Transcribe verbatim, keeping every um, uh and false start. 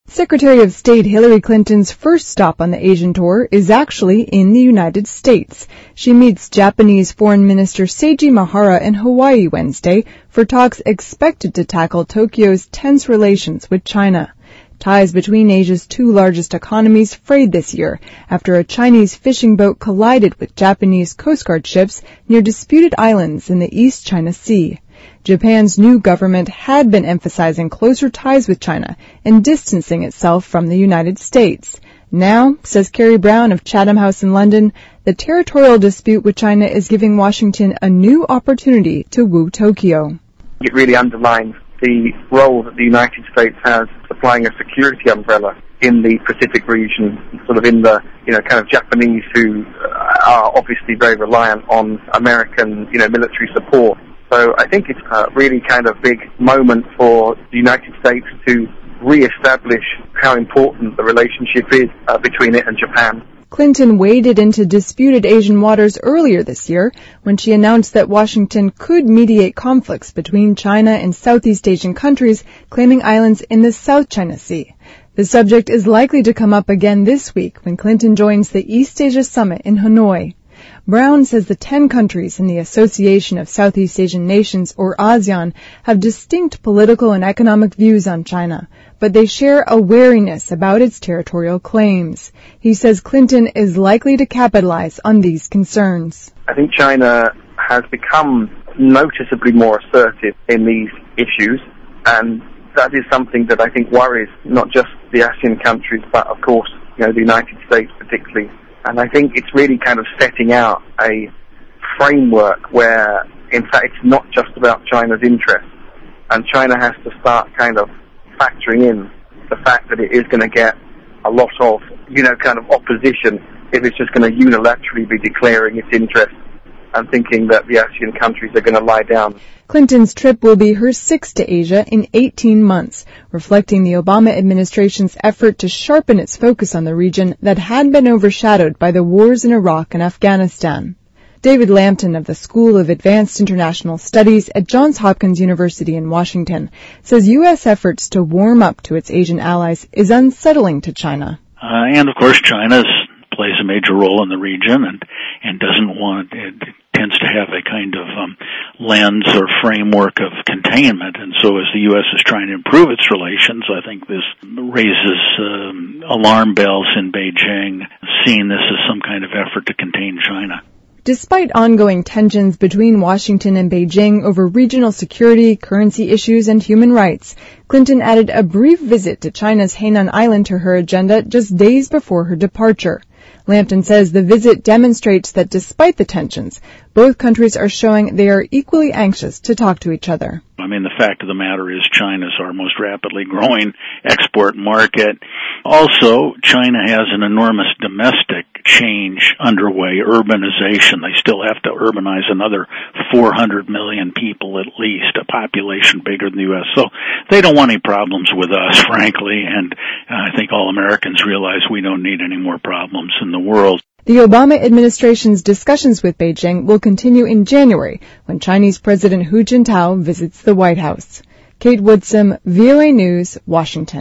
Secretary of State Hillary Clinton's first stop on the Asian tour is actually in the United States. She meets Japanese Foreign Minister Seiji Mahara in Hawaii Wednesday for talks expected to tackle Tokyo's tense relations with China. Ties between Asia's two largest economies frayed this year after a Chinese fishing boat collided with Japanese Coast Guard ships near disputed islands in the East China Sea. Japan's new government had been emphasizing closer ties with China and distancing itself from the United States. Now, says Carrie Brown of Chatham House in London, the territorial dispute with China is giving Washington a new opportunity to woo Tokyo. It really underlines the role that the United States has supplying a security umbrella in the Pacific region, sort of in the, you know, kind of Japanese who are obviously very reliant on American, you know, military support. So I think it's a really kind of big moment for the United States to re-establish how important the relationship is uh, between it and Japan. Clinton waded into disputed Asian waters earlier this year when she announced that Washington could mediate conflicts between China and Southeast Asian countries claiming islands in the South China Sea. The subject is likely to come up again this week when Clinton joins the East Asia Summit in Hanoi. Brown says the ten countries in the Association of Southeast Asian Nations, or ASEAN, have distinct political and economic views on China, but they share a wariness about its territorial claims. He says Clinton is likely to capitalize on these concerns. I think China has become noticeably more assertive in these issues, and that is something that I think worries not just the ASEAN countries, but of course, you know, the United States particularly. And I think it's really kind of setting out a framework where, in fact, it's not just about China's interests. And China has to start kind of factoring in the fact that it is going to get a lot of, you know, kind of opposition if it's just going to unilaterally be declaring its interests and thinking that the ASEAN countries are going to lie down. Clinton's trip will be her sixth to Asia in eighteen months, reflecting the Obama administration's effort to sharpen its focus on the region that had been overshadowed by the wars in Iraq and Afghanistan. David Lampton of the School of Advanced International Studies at Johns Hopkins University in Washington says U S efforts to warm up to its Asian allies is unsettling to China. Uh, and of course China plays a major role in the region and, and doesn't want, it tends to have a kind of um, lens or framework of containment. And so as the U S is trying to improve its relations, I think this raises um, alarm bells in Beijing, seeing this as some kind of effort to contain China. Despite ongoing tensions between Washington and Beijing over regional security, currency issues, and human rights, Clinton added a brief visit to China's Hainan Island to her agenda just days before her departure. Lampton says the visit demonstrates that despite the tensions, both countries are showing they are equally anxious to talk to each other. I mean, the fact of the matter is China's our most rapidly growing export market. Also, China has an enormous domestic change underway, urbanization. They still have to urbanize another four hundred million people at least, a population bigger than the U S. So they don't want any problems with us, frankly, and I think all Americans realize we don't need any more problems in the world. The Obama administration's discussions with Beijing will continue in January when Chinese President Hu Jintao visits the White House. Kate Woodsom, V O A News, Washington.